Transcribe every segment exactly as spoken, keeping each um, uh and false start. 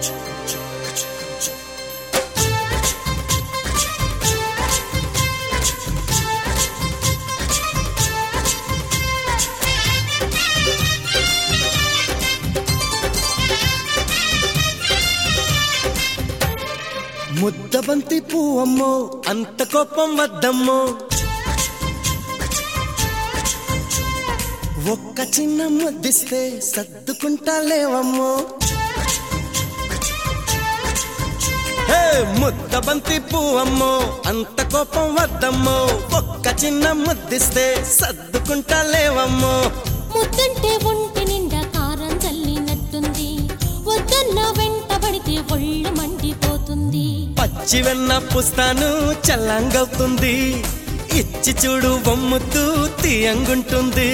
ముద్దబంతి పువ్వమ్మో అంత కోపం వద్దమ్మో, ఒక్క చిన్న ముద్దిస్తే సర్దుకుంటా లేవమ్మో. హే ముద్దబంతి పువ్వమ్మో అంత కోపం వద్దమ్మో, ఒక్క చిన్న ముద్దిస్తే సర్దుకుంటా లేవమ్మో. ముద్దంటే ఒంటి నిండా కారం చల్లినట్టుంది, వద్దన్న వెంటబడితే ఒళ్ళు మండిపోతుంది. పచ్చి వెన్న పుస్తాను చల్లంగవుతుంది, ఇచ్చి చూడు బొమ్ముతూ తీయంగుంటుంది.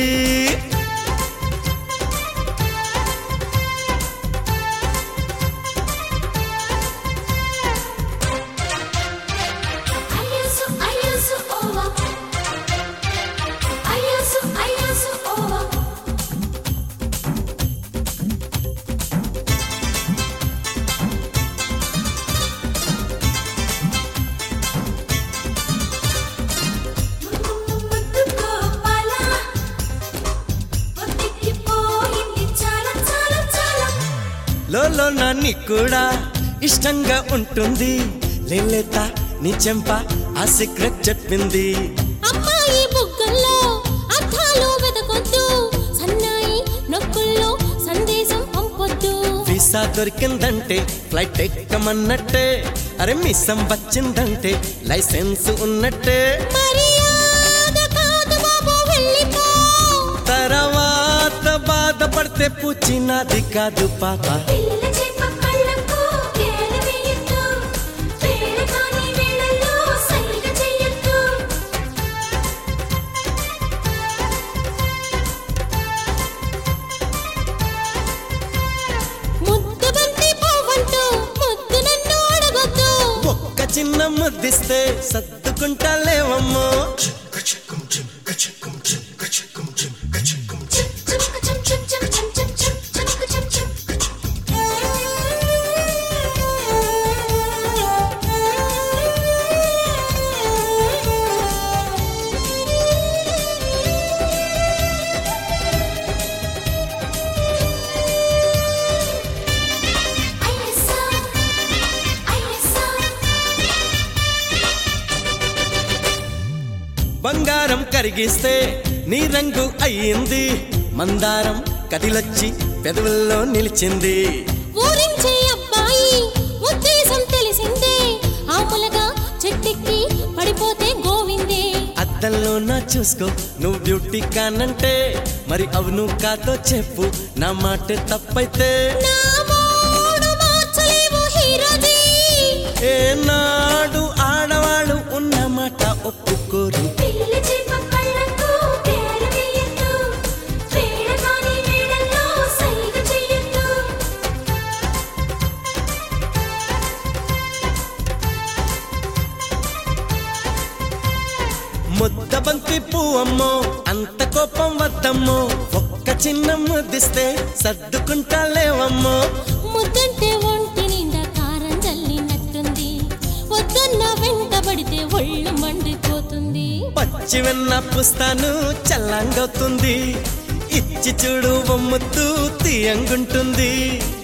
లోలో నాన్ని కూడా ఇష్టంగా ఉంటుంది, లేలేత నీ చెంప ఆ సీక్రెట్ చెప్పింది. అమ్మాయి బుగ్గల్లో అర్థాలు వెతకొద్దు, సన్నాయి నొక్కుల్లో సందేశం పంపొద్దు. వీసా దొరికిందంటే ఫ్లైట్ ఎక్కమన్నట్టే, అరే మిస్సం వచ్చిందంటే లైసెన్స్ ఉన్నట్టే. మర్యాద కాదు బాబు వెళ్ళిపో, తర్వాత బాధపడితే పూచినది కాదు పాప. ముద్దబంతి పువ్వంటూ ముద్దు నన్ను అడగొద్దు, ఒక్క చిన్న ముద్దిస్తే సర్దుకుంటా లేవమ్మో. బంగారం కరిగిస్తే నీ రంగు అయ్యింది, మందారం కదిలొచ్చి పెదవుల్లో నిలిచింది. ఊరించే అబ్బాయి ఉద్దేశం తెలిసిందే, ఆములగా చెట్టెక్కి పడిపోతే గోవిందే. అద్దంలో నా చూసుకో నువ్వు బ్యూటీ కానంటే, మరి అవును కాదో చెప్పు నా మాట తప్పైతే. నా మూడు మార్చలేవు హీరోజీ, ఏనాడు ఆడవాళ్ళు ఉన్న మాట ఒప్పుకోరు. ముద్దబంతి పువ్వమ్మో అంత కోపం వద్దమ్మో, ఒక్క చిన్న ముద్దిస్తే సర్దుకుంటా లేవమ్మో. ముద్దంటే ఒంటి నిండా కారం చల్లినట్టుంది, వద్దన్న వెంటబడితే ఒళ్ళు మండిపోతుంది. పచ్చి వెన్న పుస్తాను చల్లంగవుతుంది, ఇచ్చి చూడు బొమ్ముతూ తీయంగుంటుంది.